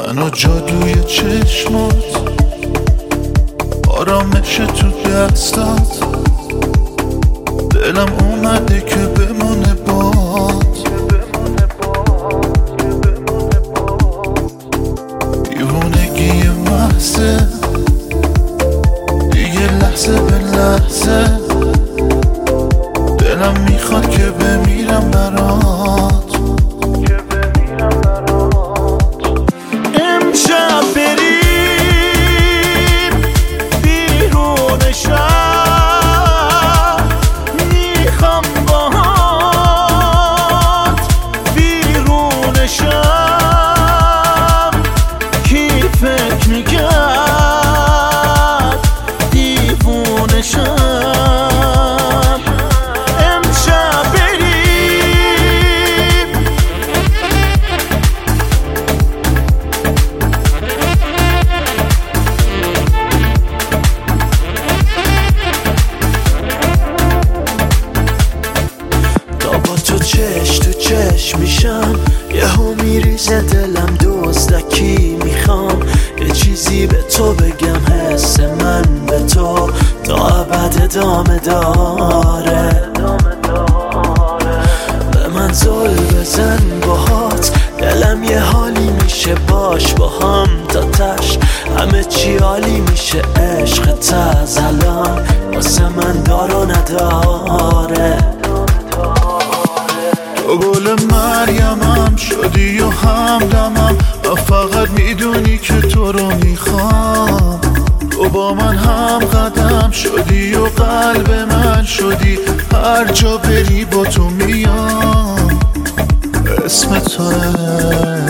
من و جادوی چشمات، آرامش تو دستات، دلم اومده که بمونه باد. دیوونگی محضه دیگه لحظه به لحظه، دلم میخواد که بمیرم برات. امشب بریم بیرون شهر، میخوام باهات بیرون شهر. کی فکر میکرد دیوونه شم؟ تو چشم میشم، یهو میریزه دلم دزدکی. میخوام یه چیزی به تو بگم، حس من به تو تا ابد ادامه داره. به من زل بزن باهات، دلم یه حالی میشه باش با هم تا تش. همه چی عالی میشه، عشقت از الان واسه من دارو نداره. تو گل مریمم شدی و همدمم، و فقط میدونی که تو رو میخوام. تو با من هم قدم شدی و قلب من شدی، هر جا بری با تو میام. اسم توه